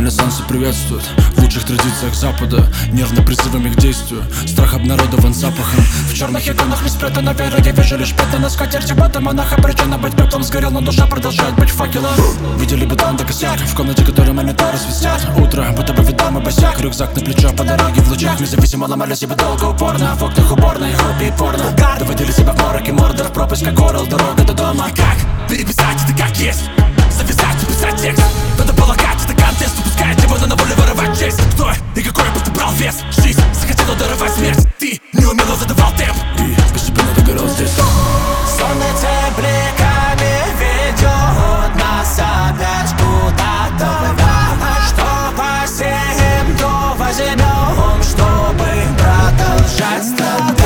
Ренессансы приветствуют в лучших традициях Запада, нервно призывами к действию. Страх обнародован запахом. В черных иконах не спрятана вера. Я вижу лишь пятна на скатерти. Бата монаха, причина быть пеплом сгорел, но душа продолжает быть факелом. Видели бы там до косяк в комнате, которой монитары свистят. Утро, будто бы видам и босяк. Рюкзак на плечо по дороге в лучах. Независимо ломали себя долго упорно. В окнах уборной, хобби и порно. Доводили себя в морок и мордор. Пропасть как орел, дорога до дома. Как переписать это как есть? Завязать, написать текст. Надо полагать, это контест. Упускает его на волю воровать честь. Кто и какой бы ты брал вес? Жизнь захотела даровать смерть. Ты неумело задавал темп и постепенно догорал здесь. Солнце бликами ведет нас опять куда-то. Что посеем, то возьмем, чтобы продолжать страдать.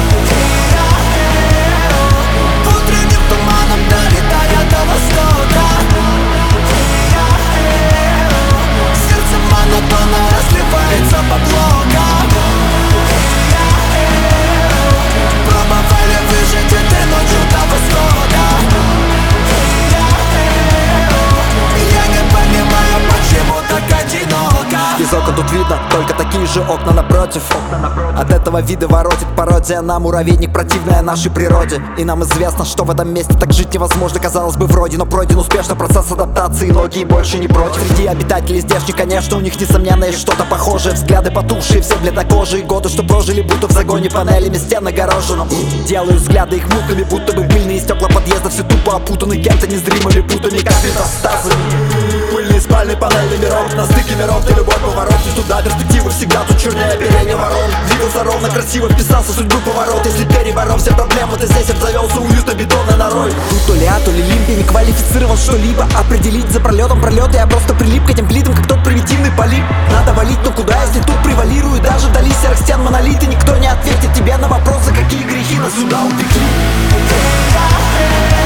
Утренним туманом долетая до востока. Сердце монотонно разливается по блокам. Пробовали выжить этой ночью до восхода. Я не понимаю, почему так одиноко. Из окон тут видно только такие же окна напротив. От этого вида воротит пародия на муравейник, противная нашей природе. И нам известно, что в этом месте так жить невозможно. Казалось бы, вроде, но пройден успешно процесс адаптации. Многие больше не против. Среди обитателей здешних, конечно, у них несомненно есть что-то похожее. Взгляды потухшие, все бледнокожие. Годы, что прожили, будто в загоне панелями стен огороженным. Делают взгляды их мутными, будто бы пыльные стекла подъезда. Все тупо опутаны кем-то незримыми путами, как метастазы. Пыльные спальные панели миров, на стыке миров, где любой поворот не туда. Перспективы всегда тут чернее оперение ворон. Двигался ровно, красиво вписался в судьбу поворот. Если переборол все проблемы, ты здесь обзавелся уютно бетонной норой. Тут то ли А, то ли Лимп, я не квалифицировал что-либо. Определить за пролетом пролет, я просто прилип к этим плитам, как тот примитивный полип. Надо валить, но куда, если тут превалирует даже вдали серых стен монолиты. Никто не ответит тебе на вопросы, какие грехи нас сюда упекли.